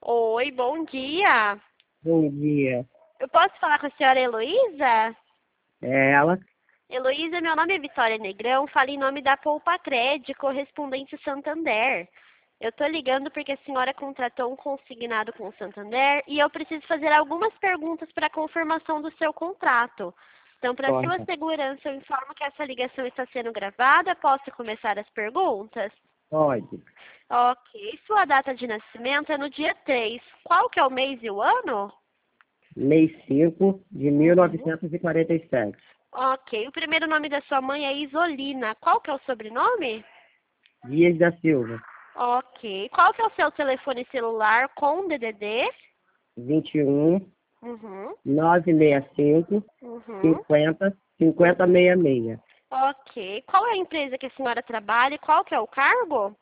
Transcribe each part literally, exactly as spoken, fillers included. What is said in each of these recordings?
Oi, bom dia. Bom dia. Eu posso falar com a senhora Heloísa? É ela? Heloísa, meu nome é Vitória Negrão, falo em nome da Poupa Cred, correspondente Santander. Eu estou ligando porque a senhora contratou um consignado com o Santander e eu preciso fazer algumas perguntas para confirmação do seu contrato. Então, para sua Pode. segurança, eu informo que essa ligação está sendo gravada. Posso começar as perguntas? Pode. Ok. Sua data de nascimento é no dia três. Qual que é o mês e o ano? Mês cinco de mil Uhum. novecentos e quarenta e sete. Ok. O primeiro nome da sua mãe é Isolina. Qual que é o sobrenome? Dias da Silva. Ok. Qual que é o seu telefone celular com D D D? vinte e um, Uhum. novecentos e sessenta e cinco, Uhum. cinquenta, cinquenta sessenta e seis. Ok. Qual é a empresa que a senhora trabalha e qual que é o cargo?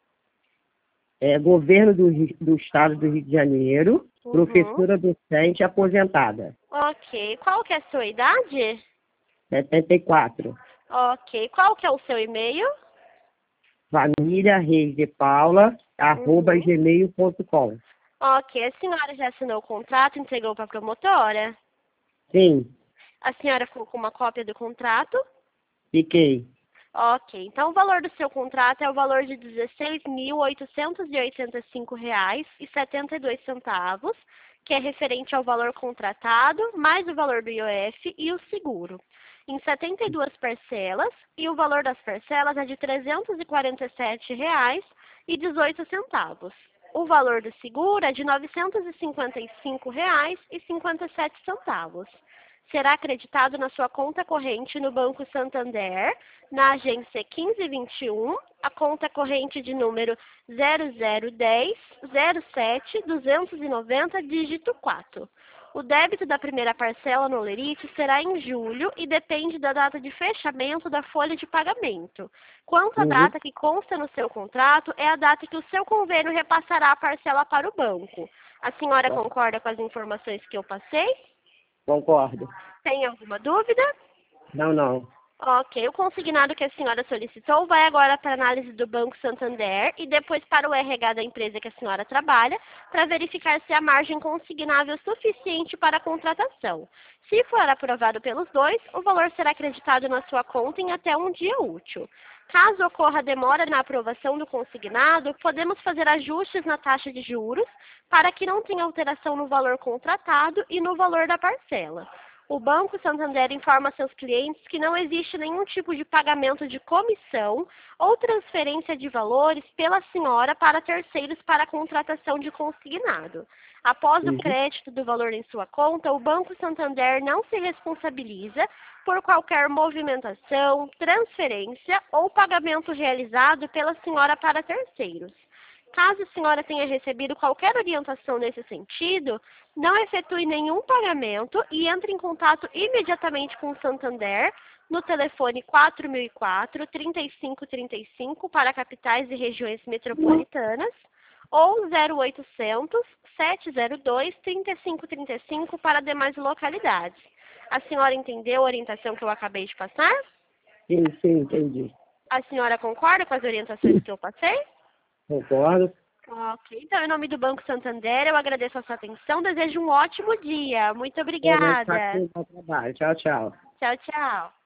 É governo do, Ri- do Estado do Rio de Janeiro, Uhum. professora docente aposentada. Ok. Qual que é a sua idade? setenta e quatro. Ok. Qual que é o seu e-mail? Família Reis de Paula, arroba Uhum. gmail ponto com. Ok. A senhora já assinou o contrato e entregou para a promotora? Sim, A senhora ficou com uma cópia do contrato? fiquei. Ok, então o valor do seu contrato é o valor de dezesseis mil oitocentos e oitenta e cinco reais e setenta e dois centavos, que é referente ao valor contratado, mais o valor do I O F e o seguro, em setenta e duas parcelas, e o valor das parcelas é de trezentos e quarenta e sete reais e dezoito centavos. O valor do seguro é de novecentos e cinquenta e cinco reais e cinquenta e sete centavos. Será acreditado na sua conta corrente no Banco Santander, na agência quinze vinte e um, a conta corrente de número zero zero um zero zero sete duzentos e noventa, dígito quatro. O débito da primeira parcela no Lerite será em julho e depende da data de fechamento da folha de pagamento. Quanto à Uhum. data que consta no seu contrato, é a data que o seu convênio repassará a parcela para o banco. A senhora concorda com as informações que eu passei? Concordo. Tem alguma dúvida? Não, não. Ok, o consignado que a senhora solicitou vai agora para a análise do Banco Santander e depois para o R H da empresa que a senhora trabalha, para verificar se a margem consignável é suficiente para a contratação. Se for aprovado pelos dois, o valor será acreditado na sua conta em até um dia útil. Caso ocorra demora na aprovação do consignado, podemos fazer ajustes na taxa de juros para que não tenha alteração no valor contratado e no valor da parcela. O Banco Santander informa seus clientes que não existe nenhum tipo de pagamento de comissão ou transferência de valores pela senhora para terceiros para a contratação de consignado. Após o Uhum. crédito do valor em sua conta, o Banco Santander não se responsabiliza por qualquer movimentação, transferência ou pagamento realizado pela senhora para terceiros. Caso a senhora tenha recebido qualquer orientação nesse sentido, não efetue nenhum pagamento e entre em contato imediatamente com o Santander no telefone quatro mil e quatro, trinta e cinco trinta e cinco para capitais e regiões metropolitanas ou zero oitocentos, sete zero dois, trinta e cinco trinta e cinco para demais localidades. A senhora entendeu a orientação que eu acabei de passar? Sim, sim, entendi. A senhora concorda com as orientações que eu passei? Concordo. Ok, então, em nome do Banco Santander, eu agradeço a sua atenção, desejo um ótimo dia. Muito Também obrigada. parabéns ao trabalho. Tchau, tchau. Tchau, tchau.